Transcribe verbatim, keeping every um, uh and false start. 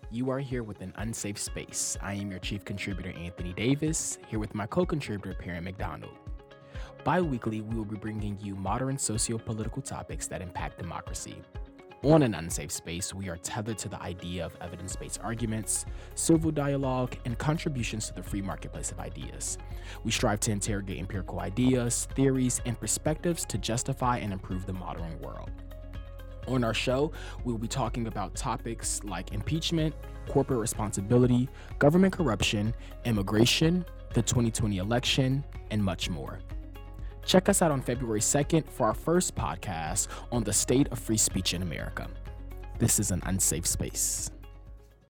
You are here with an unsafe space. I am your chief contributor, Anthony Davis, here with my co contributor, Perrin McDonald. Bi weekly, we will be bringing you modern socio political topics that impact democracy. On an unsafe space, we are tethered to the idea of evidence based arguments, civil dialogue, and contributions to the free marketplace of ideas. We strive to interrogate empirical ideas, theories, and perspectives to justify and improve the modern world. On our show, we will be talking about topics like impeachment, corporate responsibility, government corruption, immigration, the twenty twenty election, and much more. Check us out on February second for our first podcast on the state of free speech in America. This is an unsafe space.